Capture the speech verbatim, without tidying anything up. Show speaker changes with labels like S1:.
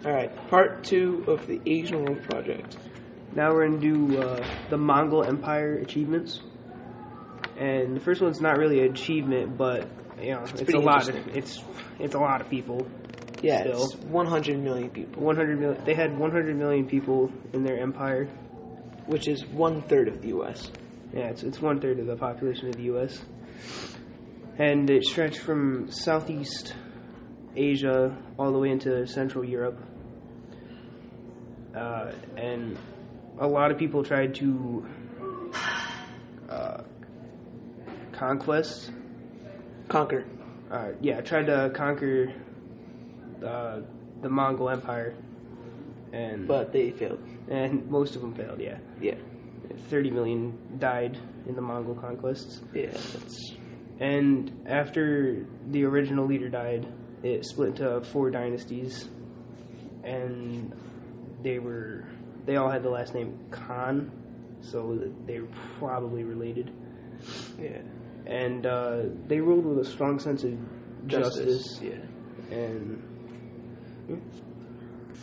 S1: All right, part two of the Asian World Project.
S2: Now we're going to do uh, the Mongol Empire achievements. And the first one's not really an achievement, but you know, it's, it's a lot of it's it's a lot of people.
S1: Yeah,
S2: still.
S1: It's one hundred million people.
S2: one hundred million. They had one hundred million people in their empire,
S1: which is one third of the U S.
S2: Yeah, it's it's one third of the population of the U S. And it stretched from Southeast Asia all the way into Central Europe. Uh, and a lot of people tried to uh, conquest,
S1: conquer.
S2: Uh, yeah, tried to conquer uh, the Mongol Empire, and
S1: but they failed.
S2: And most of them failed. Yeah.
S1: Yeah.
S2: Thirty million died in the Mongol conquests.
S1: Yeah. That's...
S2: And after the original leader died, it split into four dynasties, and they were they all had the last name Khan, so they were probably related.
S1: Yeah.
S2: And uh, they ruled with a strong sense of justice.
S1: justice. Yeah.
S2: And